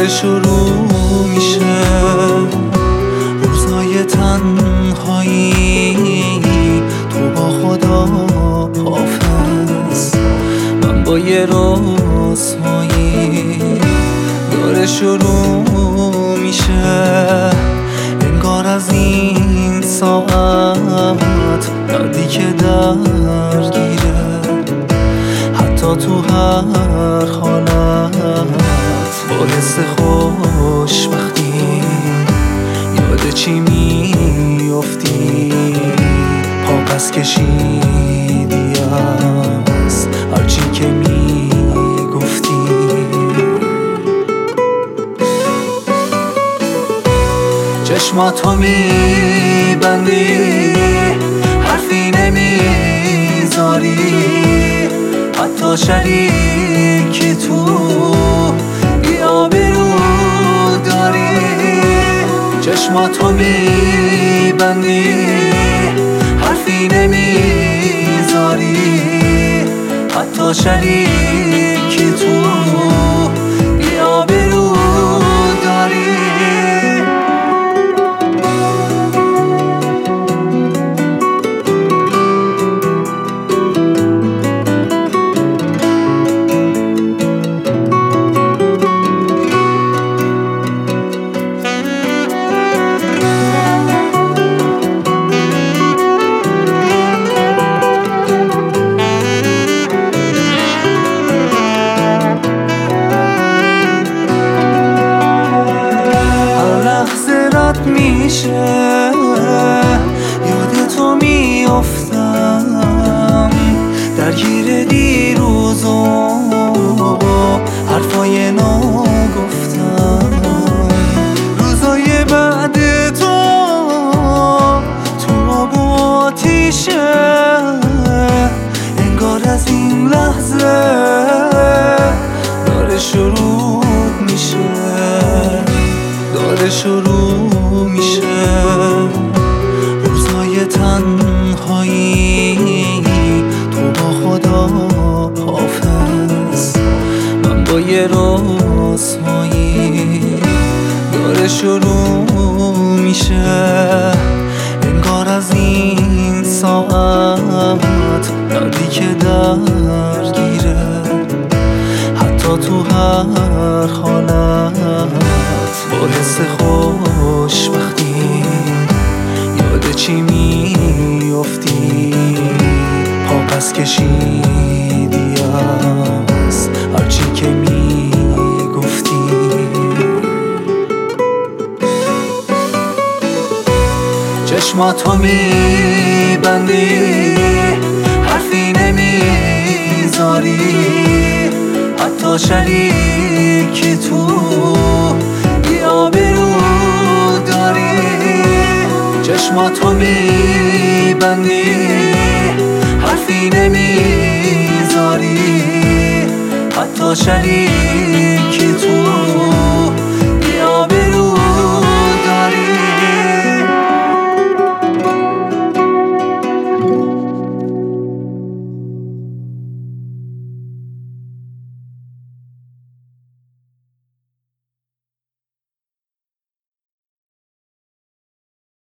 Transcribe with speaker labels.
Speaker 1: داره شروع میشه روزای تنهایی، تو با خدا حافظ، من با یه رسوایی. داره شروع میشه انگار از این ساعت دردی که درگیره، حتی تو هر حالت با حس خوشبختی یاد چی میافتی، پا پس کشیدی از هرچی که میگفتی. چشماتو میبندی، حرفی نمیذاری، حتی شریکی تو بی‌آبرو داری. چشماتو میبندی، حرفی نمیذاری، حتی شریکی تو بی‌آبرو داری. میشه یاد تو میافتم، درگیر دیروز و حرفای ناگفتم. روزای بعد تو آب و آتیشه، انگار از این لحظه داره شروع میشه، داره شروع میشه روزای تنهایی، تو با خدا حافظ، من با یه رسوایی. داره شروع میشه انگار از این ساعت دردی که درگیره، حتی تو هر حالت با حس خوشبختی یاد چی میافتی، پا پس کشیدی از هرچی که میگفتی. چشماتو میبندی، حرفی نمیذاری، حتی شریکی تو بی‌آبرو داری. چشماتو میبندی، حرفی نمیذاری، حتی شریکی